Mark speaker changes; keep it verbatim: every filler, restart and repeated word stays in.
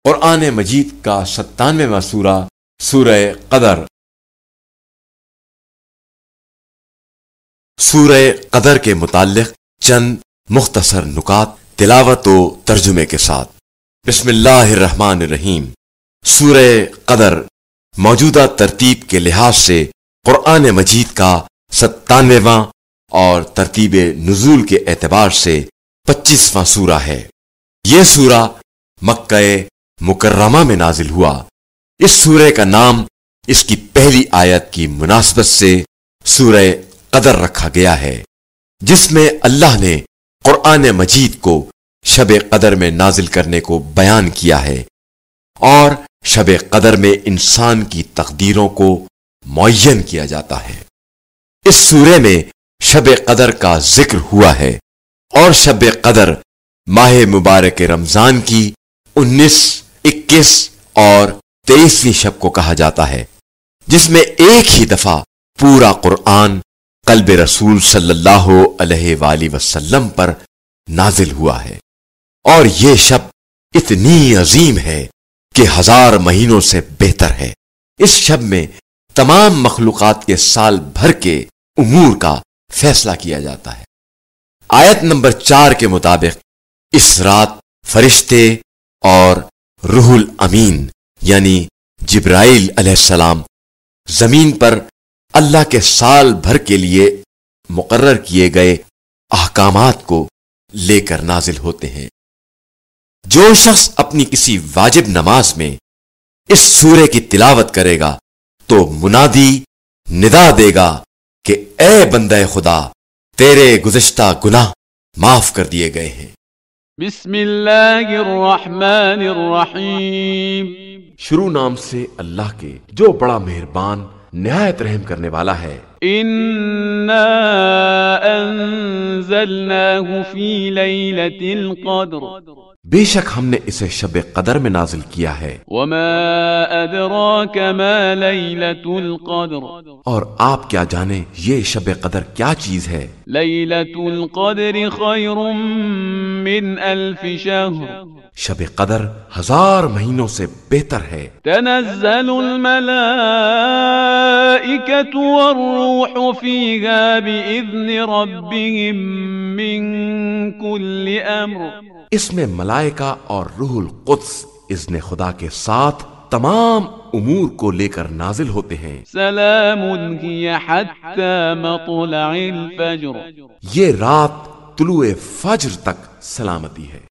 Speaker 1: قرآن مجید کا ستانوےواں سورہ سورہ قدر۔ سورہ قدر کے متعلق چند مختصر نکات تلاوت و ترجمے کے ساتھ۔ بسم اللہ الرحمن الرحیم۔ سورہ قدر موجودہ ترتیب کے لحاظ سے قرآن مجید کا ستانوےواں اور ترتیب نزول کے اعتبار سے پچیسواں سورہ ہے۔ یہ سورہ مکہ مکرمہ میں نازل ہوا۔ اس سورہ کا نام اس کی پہلی آیت کی مناسبت سے سورہ قدر رکھا گیا ہے، جس میں اللہ نے قرآن مجید کو شب قدر میں نازل کرنے کو بیان کیا ہے اور شب قدر میں انسان کی تقدیروں کو معین کیا جاتا ہے۔ اس سورہ میں شب قدر کا ذکر ہوا ہے اور شب قدر ماہ مبارک رمضان کی انیس، اکیس اور تیئیسویں شب کو کہا جاتا ہے، جس میں ایک ہی دفعہ پورا قرآن قلب رسول صلی اللہ علیہ وآلہ وسلم پر نازل ہوا ہے، اور یہ شب اتنی عظیم ہے کہ ہزار مہینوں سے بہتر ہے۔ اس شب میں تمام مخلوقات کے سال بھر کے امور کا فیصلہ کیا جاتا ہے۔ آیت نمبر چار کے مطابق اس رات فرشتے اور روح الامین یعنی جبرائیل علیہ السلام زمین پر اللہ کے سال بھر کے لیے مقرر کیے گئے احکامات کو لے کر نازل ہوتے ہیں۔ جو شخص اپنی کسی واجب نماز میں اس سورے کی تلاوت کرے گا تو منادی ندا دے گا کہ اے بندہ خدا، تیرے گزشتہ گناہ معاف کر دیے گئے ہیں۔
Speaker 2: بسم اللہ الرحمن الرحیم۔
Speaker 1: شروع نام سے اللہ کے جو بڑا مہربان نہایت رحم کرنے والا ہے۔
Speaker 2: انا انزلناہ فی لیلۃ القدر۔
Speaker 1: بے شک ہم نے اسے شب قدر میں نازل کیا ہے۔
Speaker 2: وما ادراک ما لیلۃ القدر۔
Speaker 1: اور آپ کیا جانیں یہ شب قدر کیا چیز ہے؟
Speaker 2: لیلۃ القدر خیر من الف شہر۔
Speaker 1: شب قدر ہزار مہینوں سے بہتر ہے۔
Speaker 2: تنزل الملائکۃ والروح فیہا بإذن ربہم من کل امر۔
Speaker 1: اس میں ملائکہ اور روح القدس اذن خدا کے ساتھ تمام امور کو لے کر نازل ہوتے ہیں۔
Speaker 2: سلام ہی حتی مطلع الفجر۔
Speaker 1: یہ رات طلوع فجر تک سلامتی ہے۔